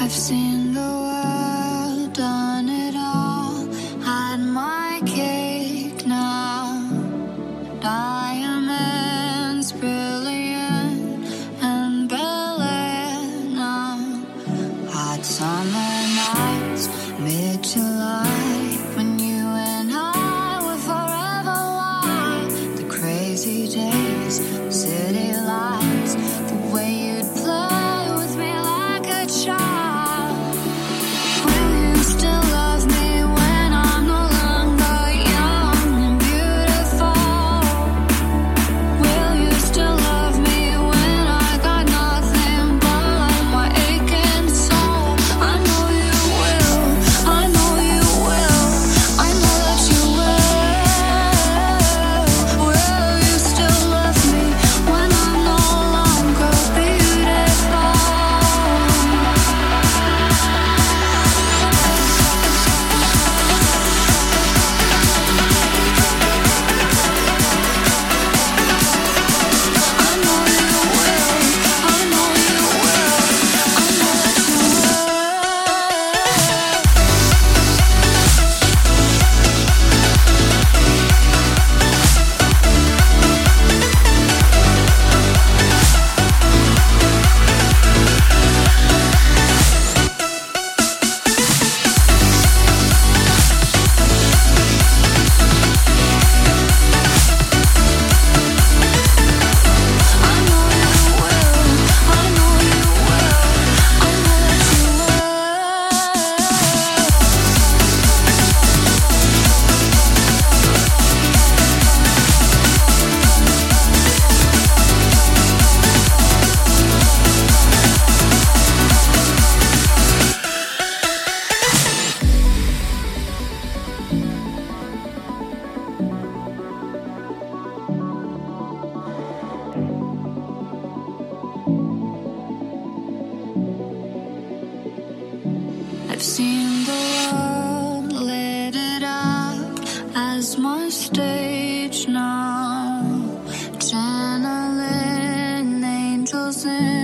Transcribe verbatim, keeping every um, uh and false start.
I've seen the world, done it all, had my cake now. Diamonds brilliant and Bel Air now. Hot summer nights, mid-July, when you and I were forever wild. The crazy days, city lights, the way you'd play with me like a child. Will you still love me when I'm no longer young and beautiful? Will you still love me when I got nothing but my aching soul? I know you will, I know you will, I know that you will. Will you still love me when I'm no longer beautiful? I know you will, I know you will, I know that you will. I know you will, I know you will, I know that you will. I've seen the world, lit it up as my stage now. Channeling angels in